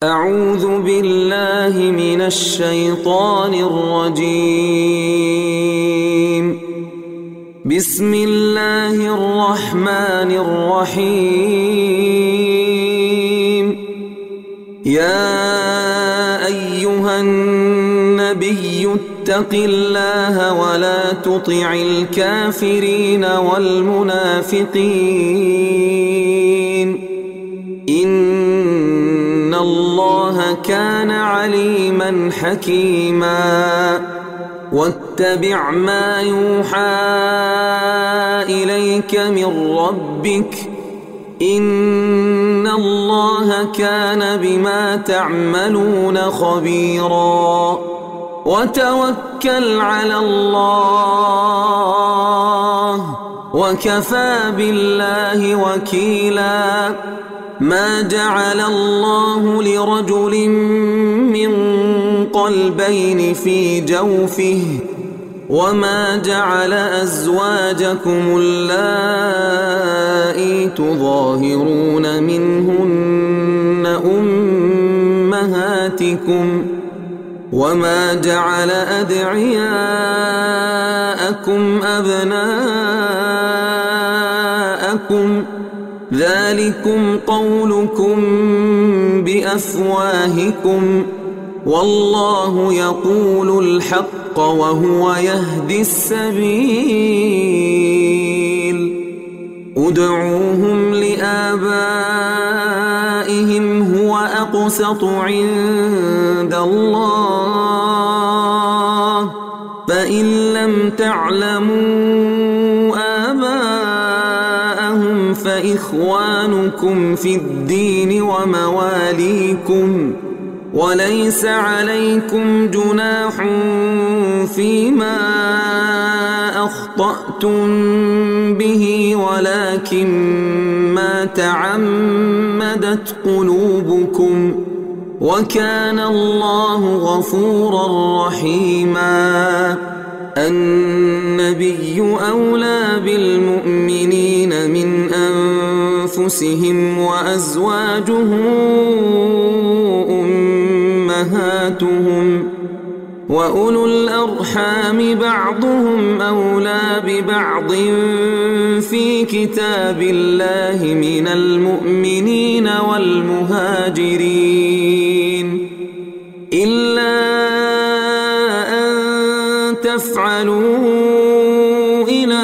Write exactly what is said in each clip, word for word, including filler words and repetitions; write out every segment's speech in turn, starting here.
أعوذ بالله من الشيطان الرجيم. بسم الله الرحمن الرحيم. يا أيها النبي اتق الله ولا تطع الكافرين والمنافقين إن الله كان عليما حكيما. واتبع ما يوحى إليك من ربك إن الله كان بما تعملون خبيرا. وتوكل على الله وكفى بالله وكيلا. ما جعل الله لرجل من قلبين في جوفه وما جعل أزواجكم اللائي تظاهرون منهن أمهاتكم وما جعل أدعياءكم أبناءكم ذلكم قولكم بأفواهكم والله يقول الحق وهو يهدي السبيل. ادعوهم لآبائهم هو أقسط عند الله فإن لم تعلموا آباءهم فإخوانكم في الدين ومواليكم وليس عليكم جناح فيما أخطأتم به ولكن ما تعمدت قلوبكم وكان الله غفورا رحيما. النبي أولى بالمؤمنين من أنفسهم وأزواجه أمهاتهم وأولو الأرحام بعضهم أولى ببعض في كتاب الله من المؤمنين والمهاجرين إلا أن تفعلوا إلى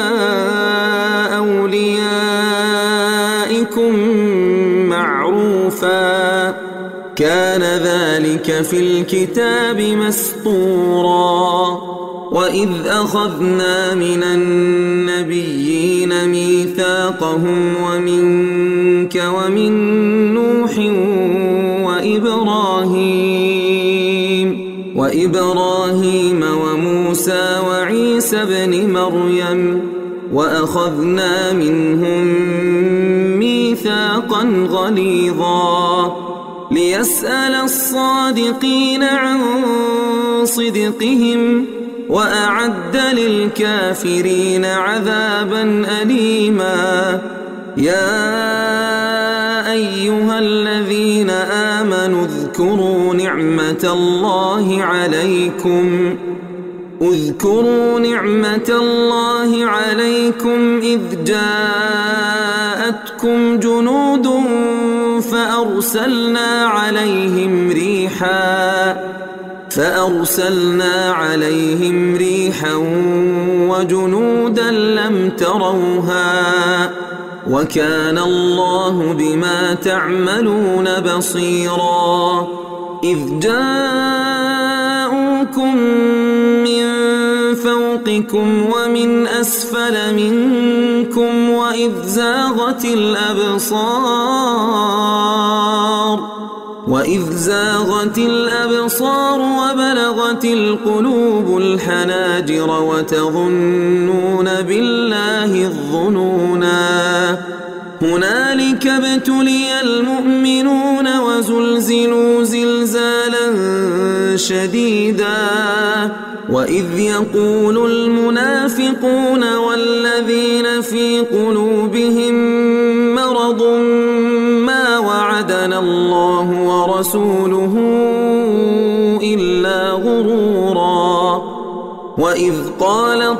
أوليائكم معروفا كان ذلك في الكتاب مسطورا. وإذ أخذنا من النبيين ميثاقهم ومنك ومن نوح وإبراهيم وإبراهيم وموسى وعيسى ابن مريم وأخذنا منهم ميثاقا غليظا ليسأل الصادقين عن صدقهم وأعد للكافرين عذابا أليما. يا أيها الذين آمنوا اذكروا نعمة الله عليكم اذكروا نعمة الله عليكم إذ جاءتكم جنود فأرسلنا عليهم ريحا فأرسلنا عليهم ريحا وجنودا لم تروها وكان الله بما تعملون بصيرا. إذ جاءوكم من فوقكم ومن أسفل منكم وإذ زاغت الأبصار وإذ زاغت الأبصار وبلغت القلوب الحناجر وتظنون بالله الظنونا. هنالك ابتلي المؤمنون وزلزلوا زلزالا شديدا. وإذ يقول المنافقون والذين في قلوبهم مرض ما وعدنا الله ورسوله إلا غرورا. وإذ قالت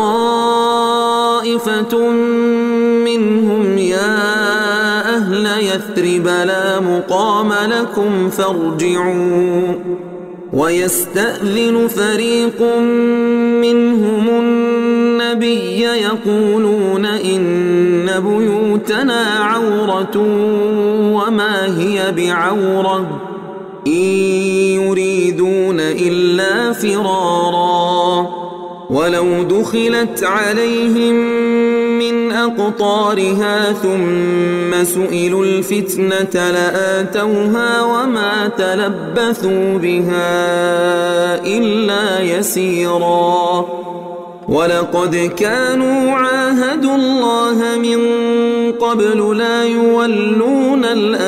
طائفة منهم يا أهل يثرب لا مقام لكم فارجعوا، ويستأذن فريق منهم النبي يقولون إن بيوتنا عورة وما هي بعورة إن يريدون إلا فرارا، ولو دخلت عليهم من أقطارها ثم سئلوا الفتنة لآتوها وما تلبثوا بها إلا يسيرا. ولقد كانوا عاهدوا الله من قبل لا يولون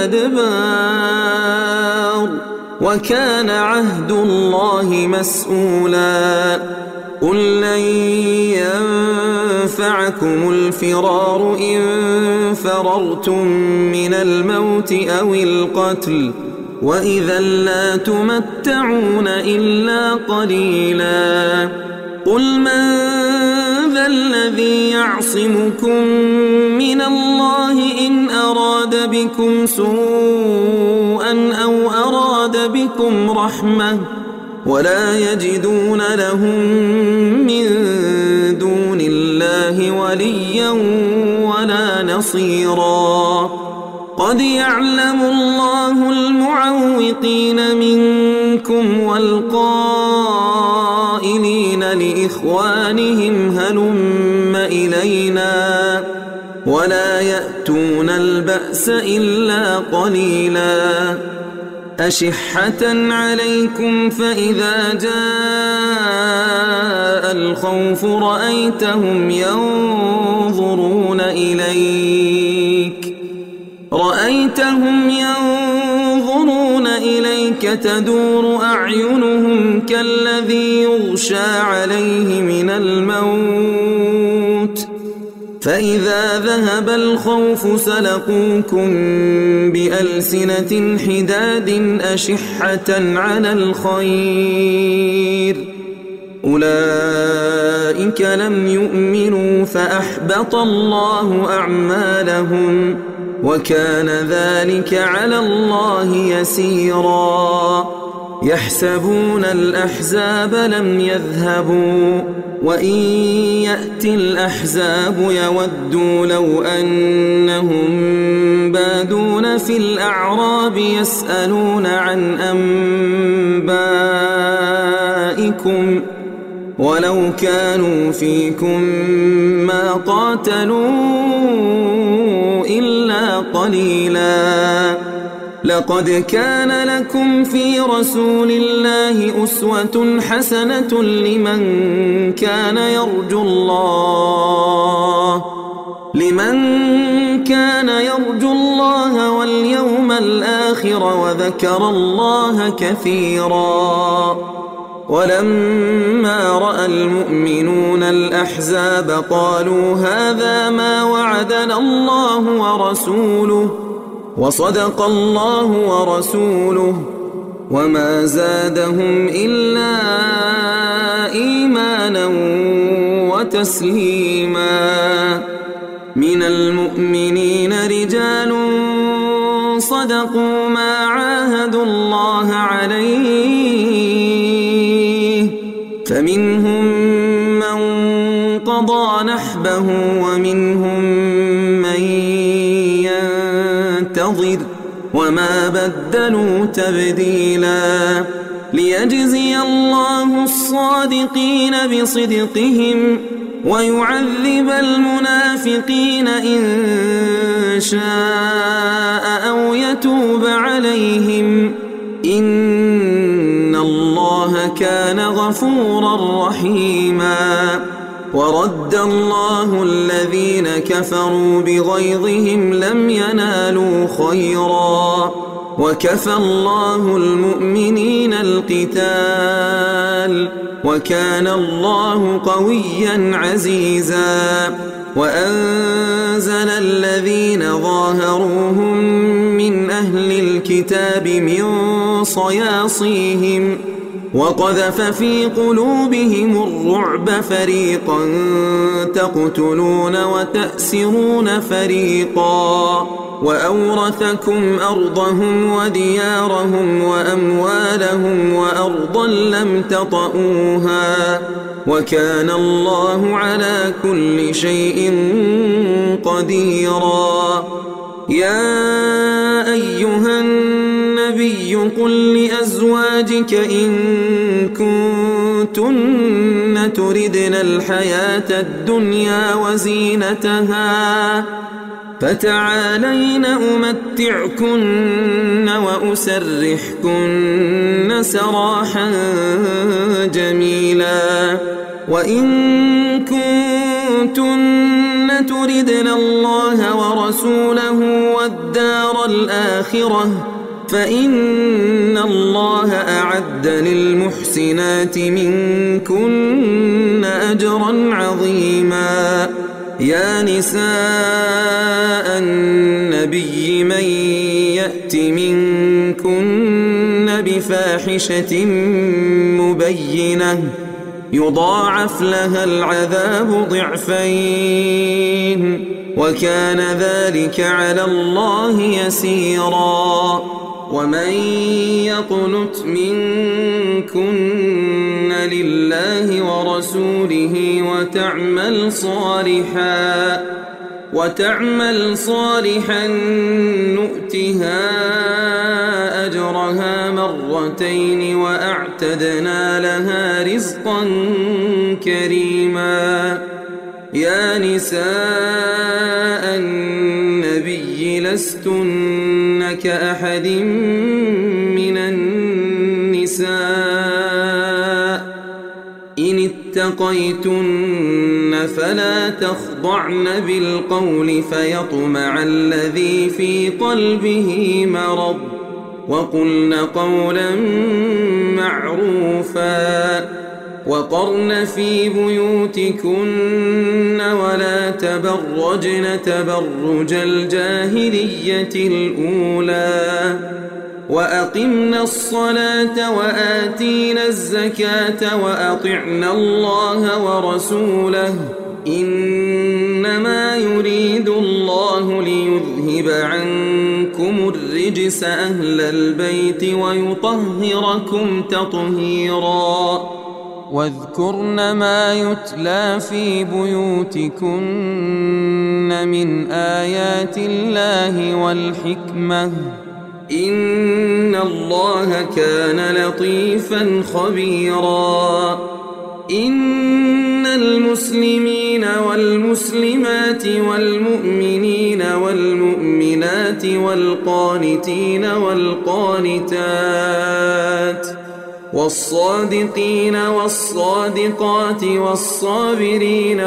الأدبار وكان عهد الله مسؤولا. قل لن ينفعكم الفرار إن فررتم من الموت أو القتل وإذا لا تمتعون إلا قليلا. قل من ذا الذي يعصمكم من الله إن أراد بكم سوءا أو أراد بكم رحمة ولا يجدون لهم من دون الله وليا ولا نصيرا. قد يعلم الله المعوقين منكم والقائلين لإخوانهم هلم إلينا ولا يأتون البأس إلا قليلا. أشحة عليكم فإذا جاء الخوف رأيتهم ينظرون إليك رأيتهم ينظرون إليك تدور أعينهم كالذي يغشى عليه من الموت فإذا ذهب الخوف سلقوكم بألسنة حداد أشحة على الخير أولئك لم يؤمنوا فأحبط الله أعمالهم وكان ذلك على الله يسيرا. يحسبون الأحزاب لم يذهبوا وإن يأتي الأحزاب يودوا لو أنهم بادون في الأعراب يسألون عن أنبائكم ولو كانوا فيكم ما قاتلوا إلا قليلا. لقد كان لكم في رسول الله أسوة حسنة لمن كان يرجو الله لمن كان يرجو الله واليوم الآخر وذكر الله كثيرا. ولما رأى المؤمنون الأحزاب قالوا هذا ما وعدنا الله ورسوله وصدق الله ورسوله وما زادهم إلا إيمانا وتسليما. من المؤمنين رجال صدقوا ما عاهدوا الله عليه فمنهم من قضى نحبه ومنهم من ينتظر وما بدلوا تبديلا. ليجزي الله الصادقين بصدقهم ويعذب المنافقين إن شاء أو يتوب عليهم إن الله كان غفورا رحيما. ورد الله الذين كفروا بغيظهم لم ينالوا خيرا وكفى الله المؤمنين القتال وكان الله قويا عزيزا. وأنزل الذين ظاهروهم من أهل الكتاب من صياصيهم وقذف في قلوبهم الرعب فريقا تقتلون وتأسرون فريقا وأورثكم أرضهم وديارهم وأموالهم وأرضا لم تطئوها وكان الله على كل شيء قديرا. يا أيها النبي قل لأزواجك إن كنتن تردن الحياة الدنيا وزينتها فتعالين أمتعكن وأسرحكن سراحا جميلا. وإن كنتن تردن الله ورسوله والدار الآخرة فإن الله أعد للمحسنات منكن أجرا عظيما. يا نساء النبي من يأت منكن بفاحشة مبينة يضاعف لها العذاب ضعفين وكان ذلك على الله يسيرا. ومن يقنت منكن لله ورسوله وتعمل صالحا وتعمل صالحا نؤتها أجرها مرتين وأعتدنا لها رزقا كريما. يا نساء النبي لستن كأحد من النساء إن اتقيتن فلا تخضعن بالقول فيطمع الذي في قلبه مرض وقلن قولا معروفا وقرن في بيوتكن ولا تبرجن تبرج الجاهلية الأولى وأقمنا الصلاة وآتينا الزكاة وأطعنا الله ورسوله إنما يريد الله ليذهب عنكم الرجس أهل البيت ويطهركم تطهيرا. واذكرن ما يتلى في بيوتكن من آيات الله والحكمة إن الله كان لطيفا خبيرا. إن المسلمين والمسلمات والمؤمنين والمؤمنات والقانتين والقانتات والصادقين والصادقات والصابرين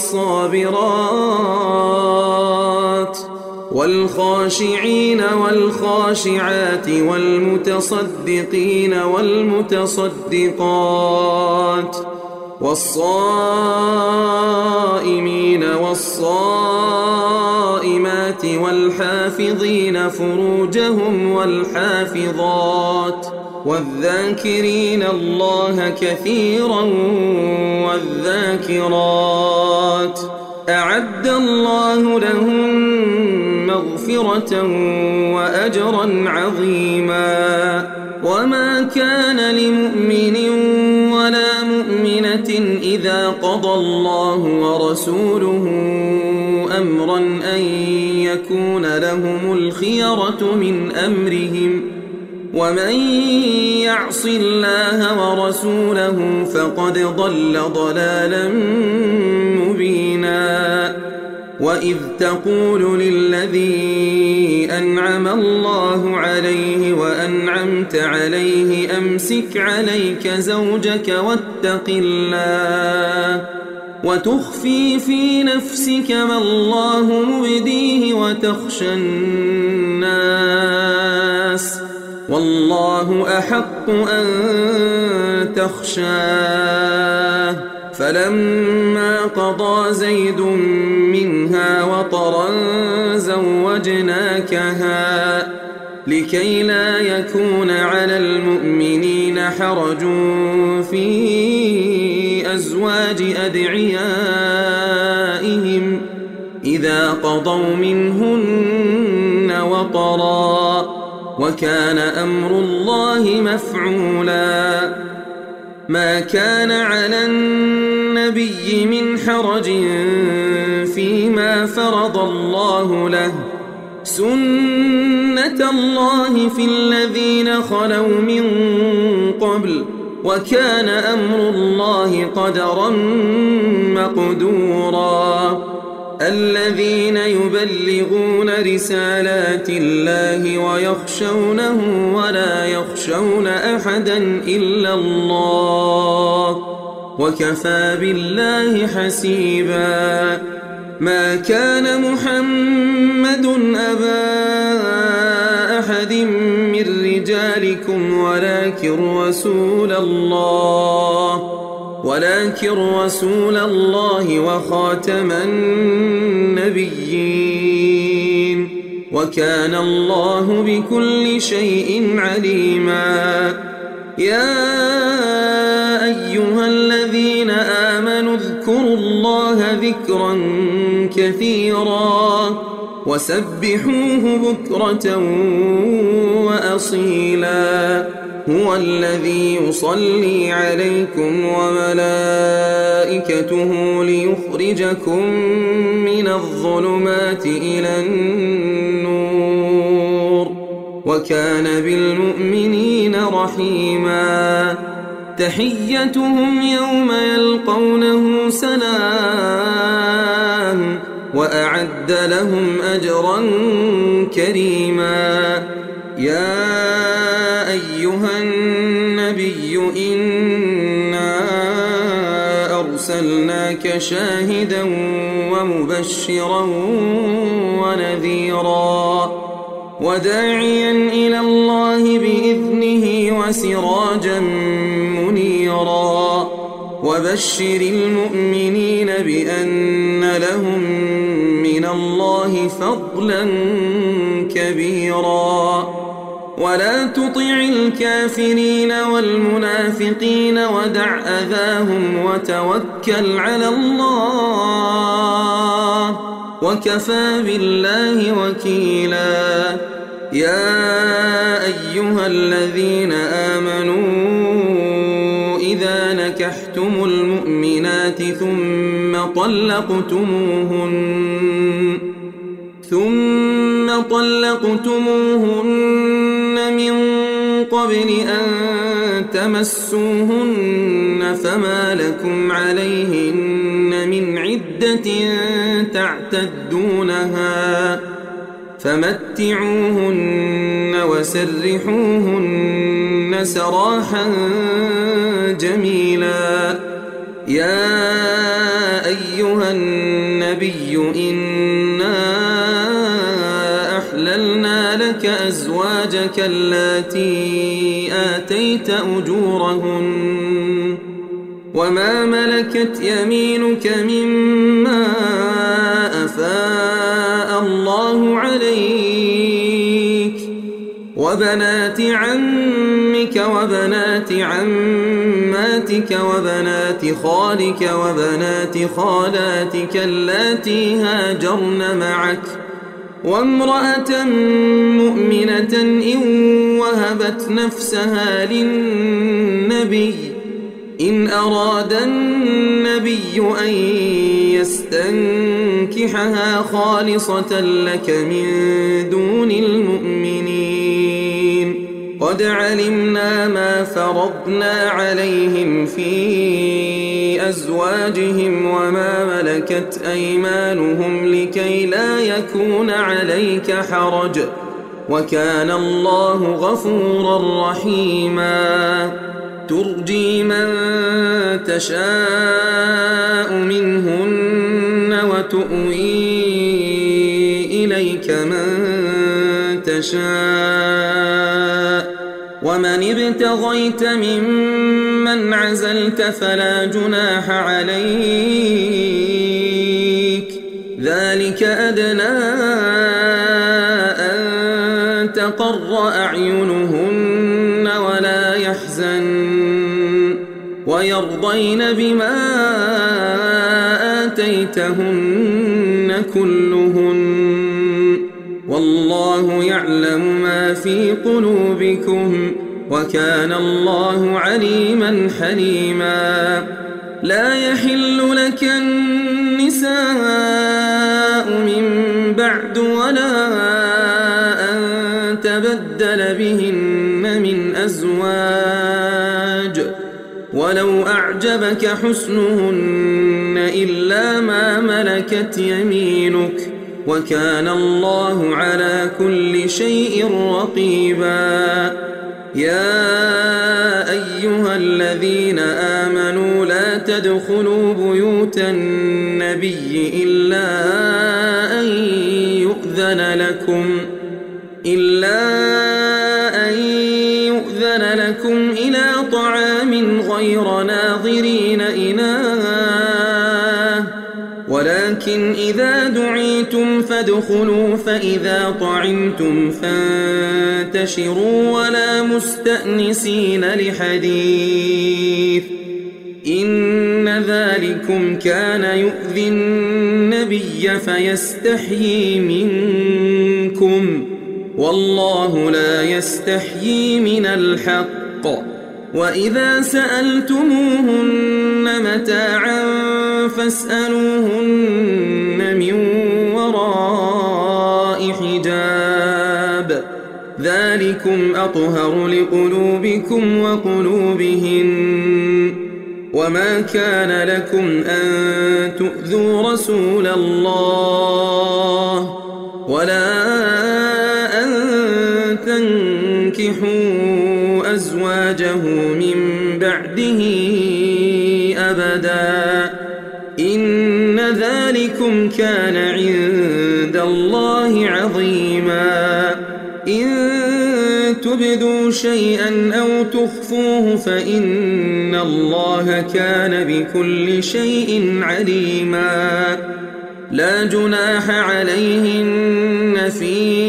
والصابرات والخاشعين والخاشعات والمتصدقين والمتصدقات والصائمين والصائمات والحافظين فروجهم والحافظات والذاكرين الله كثيرا والذاكرات أعد الله لهم مغفرة وأجرا عظيما. وما كان لمؤمن ولا مؤمنة إذا قضى الله ورسوله أمرا أن يكون لهم الخيرة من أمرهم ومن يعص الله ورسوله فقد ضل ضلالا مبينا. وإذ تقول للذي أنعم الله عليه وأنعمت عليه أمسك عليك زوجك واتق الله وتخفي في نفسك ما الله مبديه وتخشى الناس والله أحق أن تخشاه. فلما قضى زيد منها وطرا زوجناكها لكي لا يكون على المؤمنين حرج في أزواج أدعيائهم إذا قضوا منهن وطرا، وكان أمر الله مفعولا. ما كان على النبي من حرج فيما فرض الله له، سنة الله في الذين خلوا من قبل، وكان أمر الله قدرا مقدورا. الذين يبلغون رسالات الله ويخشونه ولا يخشون أحدا إلا الله، وكفى بالله حسيبا. ما كان محمد أبا أحد من رجالكم ولكن رسول الله ولكن رسول الله وخاتم النبيين، وكان الله بكل شيء عليما. يا أيها الذين آمنوا اذكروا الله ذكرا كثيرا وسبحوه بكرة وأصيلا. هو الذي يصلي عليكم وملائكته ليخرجكم من الظلمات إلى النور، وكان بالمؤمنين رحيما. تحيتهم يوم يلقونه سلام، وأعد لهم أجرا كريما. يا أيها النبي إنا أرسلناك شاهدا ومبشرا ونذيرا وداعيا إلى الله بإذنه وسراجا منيرا. وبشر المؤمنين بأن لهم من الله فضلا كبيرا. ولا تطع الكافرين والمنافقين ودع أذاهم وتوكل على الله، وكفى بالله وكيلا. يا أيها الذين آمنوا إذا نكحتم المؤمنات ثم طلقتموهن ثم طلقتموهن من قبل أن تمسوهن فما لكم عليهن من عدة تعتدونها، فمتعوهن وسرحوهن سراحا جميلا. يا أيها النبي إنا أحللنا لك أزواجك اللاتي آتيت أجورهن وما ملكت يمينك مما أفاء الله عليك، وبنات عمك وبنات عماتك وبنات خالك وبنات خالاتك اللاتي هاجرن معك، وامرأة مؤمنة إن وهبت نفسها للنبي إن أراد النبي أن يستنكحها خالصة لك من دون المؤمنين. قد علمنا ما فرضنا عليهم في أزواجهم وما ملكت أيمانهم لكي لا يكون عليك حرج، وكان الله غفورا رحيما. ترجي من تشاء منهن وتؤوي إليك من تشاء، ومن ابتغيت ممن عزلت فلا جناح عليك، ذلك أدنى أن تقر أعينهن ولا يحزن ويرضين بما آتيتهن كلهن والله يعلم ما في قلوبكم وكان الله عليما حليما. لا يحل لك النساء من بعد ولا أن تبدل بهن من أزواج ولو أعجبك حسنهن إلا ما ملكت يمينك وكان الله على كل شيء رقيبا. يا أيها الذين آمنوا لا تدخلوا بيوت النبي إلا أن يؤذن لكم إلا أن يؤذن لكم إلى طعام غير ناظرين إناه ولكن إذا دعيتم فادخلوا فإذا طعمتم فانتشروا ولا مستأنسين لحديث إن ذلكم كان يؤذي النبي فيستحيي منكم والله لا يستحيي من الحق. وإذا سألتموهن متاعا فاسألوهن من وراء حجاب ذلكم أطهر لقلوبكم وقلوبهن. وما كان لكم أن تؤذوا رسول الله ولا أن تنكحوا أزواجه من بعده أبدا إن ذلكم كان عند الله عظيما. إن تبدوا شيئا أو تخفوه فإن الله كان بكل شيء عليما. لا جناح عليهن في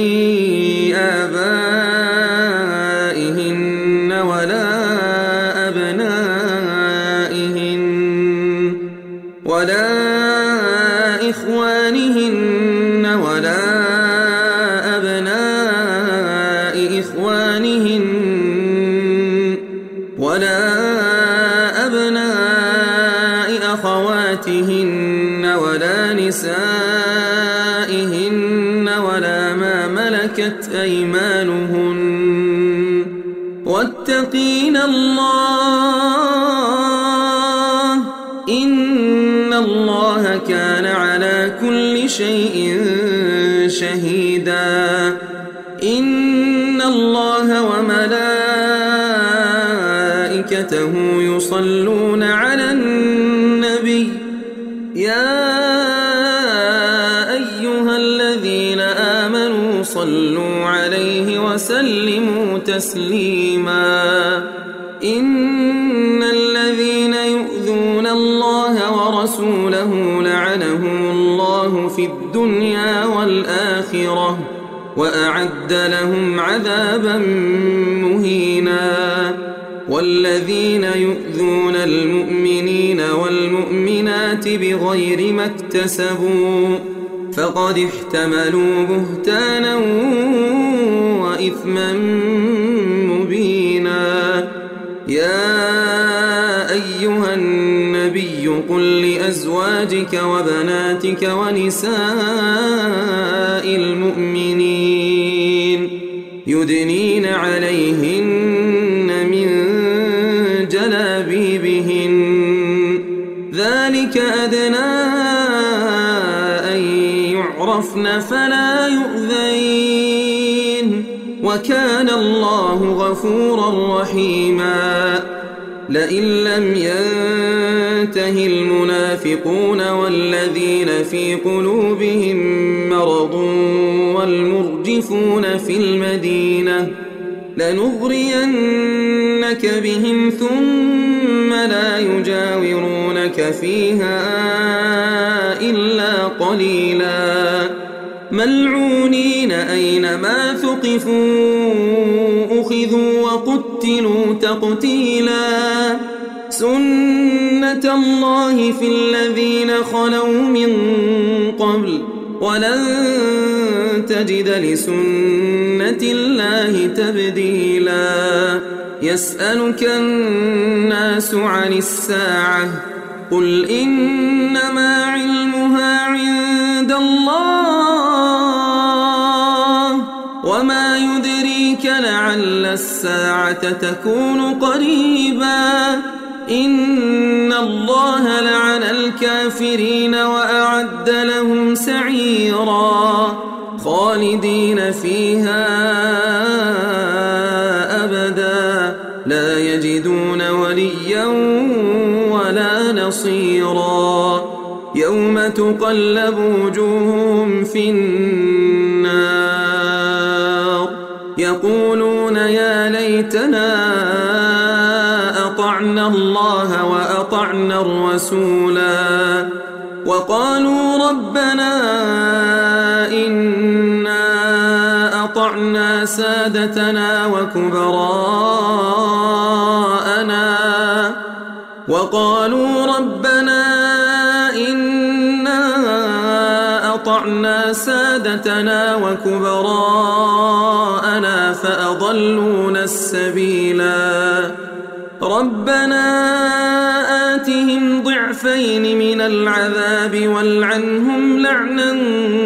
آبائهن ولا أبنائهن ولا إخوانهن ولا أبناء إخوانهن ولا أبناء أخواتهن ولا نسائهن ولا ما ملكت أيمانهن واتقين الله إن الله كان على كل شيء شهيدا. إن الله وملائكته يصلون على النبي يا أيها الذين آمنوا صلوا عليه وسلموا تسليما. إن الذين يؤذون الله ورسوله لعنهم الله في الدنيا والآخرة وأعد لهم عذابا مهينا. والذين يؤذون المؤمنين والمؤمنات بغير ما اكتسبوا فقد احتملوا بهتانا وإثما مبينا. يا أيها النبي قل لأزواجك وبناتك ونساء المؤمنين يدنين عليهن من جلابيبهن ذلك أدنى أن يعرفن فلا يؤذين وكان الله غفورا رحيما. لئن لم ينته المنافقون والذين في قلوبهم مرض والمرجفون في المدينة لنغرينك بهم ثم لا يجاورونك فيها إلا قليلا. ملعونين أينما ثقفوا أخذوا وقتلوا تقتيلا سنة الله في الذين خلوا من قبل ولن تجد لسنة الله تبديلا يسألك الناس عن الساعة قل إنما علمها عند الله وما يدريك لعل الساعة تكون قريبا إن الله لعن الكافرين وأعد لهم سعيرا خالدين فيها أبدا لا يجدون وليا ولا نصيرا يوم تقلب وجوههم في النار يقولون يا ليتنا أطعنا الله وأطعنا الرسولا وقالوا ربنا إنا أطعنا سادتنا وكبراءنا وقالوا ربنا إنا أطعنا سادتنا وكبراءنا فأضلونا السبيلا ربنا آتهم ضعفين من العذاب والعنهم لعنا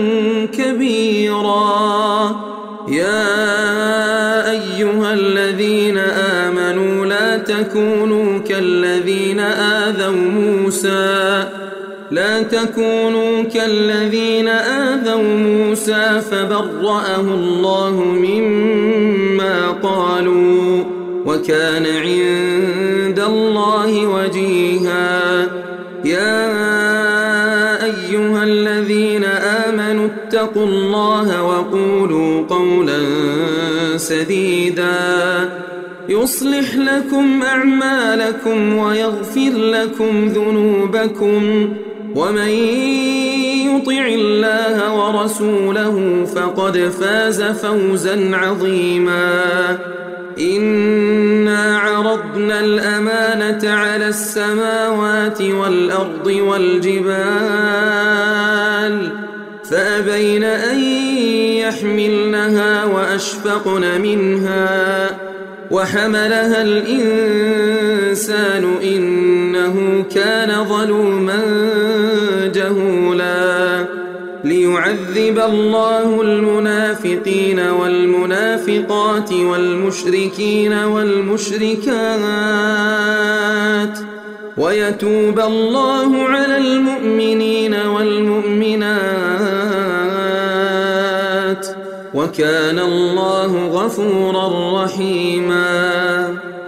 كبيرا يا أيها الذين آمنوا لا تكونوا كالذين آذوا موسى لا تكونوا كالذين آذوا موسى فبرأه الله مما قالوا وكان عند الله وجيها يا أيها الذين آمنوا اتقوا الله وقولوا قولا سديدا يصلح لكم أعمالكم ويغفر لكم ذنوبكم ومن يطع الله ورسوله فقد فاز فوزا عظيما إنا عرضنا الأمانة على السماوات والأرض والجبال فأبين أن يحملنها وأشفقن منها وحملها الإنسان إنه كان ظلوما جهولا ليعذب الله المنافقين والمنافقات والمشركين والمشركات ويتوب الله على المؤمنين والمؤمنات وكان الله غفورا رحيما